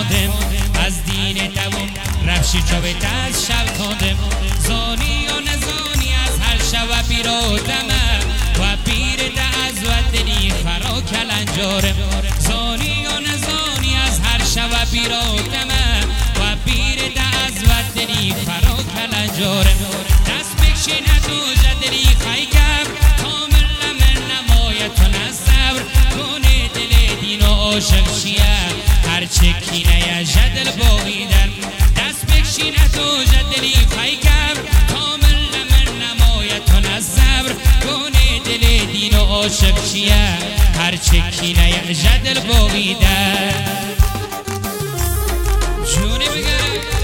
خودم از دین دوم رفشی چو به دست شب کندم زانی و نزانی از هر شب بیرودمه و بیر ده از ودنی فرا کلنجارم زانی و نزانی از هر شب بیرودمه و بیر ده از ودنی فرا کلنجارم دست بکشینه تو جدری خیکم کامل من نمایتون از صبر کنه دل دین و عاشق شیه هرچه کینه جدل باقیدن دست بکشینه تو جدلی خیکم کامل من نمایتون از صبر کنه دل دین و عاشق شیه هرچه کینه جدل باقیدن جونی بگره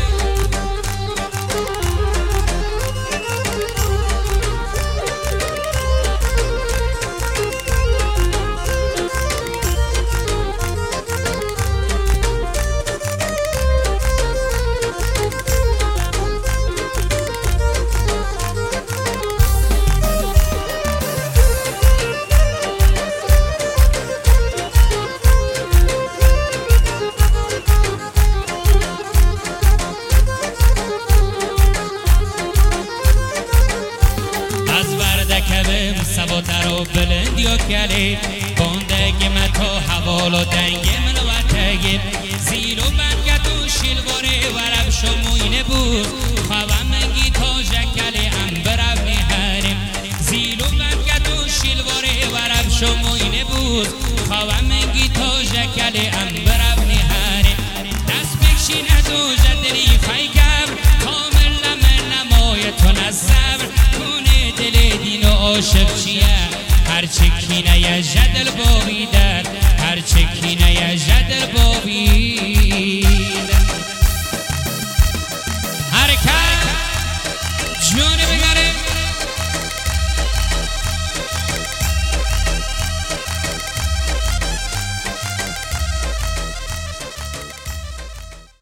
سباترو بلندیو کلی بندگی من تو حوال و دنگی من وطگی زیرو بنگتو شیلواره ورب شموینه بود خواه منگی تا جکلی ام برب میهرم زیرو بنگتو شیلواره ورب شموینه بود خواه منگی تا جکلی ام برب میهرم دست بکشینه تو جدری خیکم کامل من نمایتون از صبر کنه دل دین و عاشق چیه هرچه کینه جدل باقیدن هرچه کینه جدل باقیدن